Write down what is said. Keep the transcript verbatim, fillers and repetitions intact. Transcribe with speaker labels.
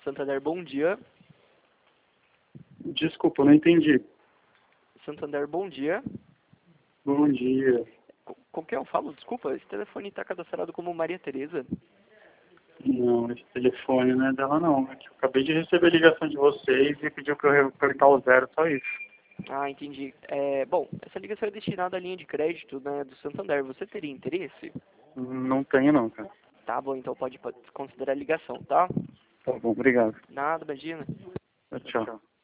Speaker 1: Santander, bom dia.
Speaker 2: Desculpa, eu não entendi.
Speaker 1: Santander, bom dia.
Speaker 2: Bom dia.
Speaker 1: Com, com quem eu falo? Desculpa, esse telefone está cadastrado como Maria Tereza.
Speaker 2: Não, esse telefone não é dela não. É que eu acabei de receber a ligação de vocês e pediu para eu apertar o zero, só isso.
Speaker 1: Ah, entendi. É, bom, essa ligação é destinada à linha de crédito, né, do Santander. Você teria interesse?
Speaker 2: Não tenho não, cara.
Speaker 1: Tá bom, então pode, pode considerar a ligação, tá?
Speaker 2: Tá bom, obrigado.
Speaker 1: Nada, imagina.
Speaker 2: Tchau.